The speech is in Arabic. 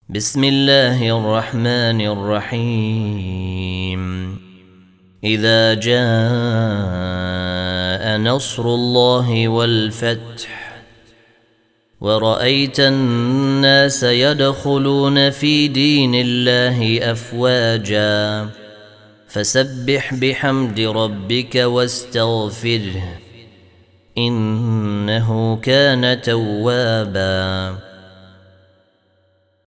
بسم الله الرحمن الرحيم إذا جاء نصر الله والفتح ورأيت الناس يدخلون في دين الله أفواجا فسبح بحمد ربك واستغفره إنه كان توابا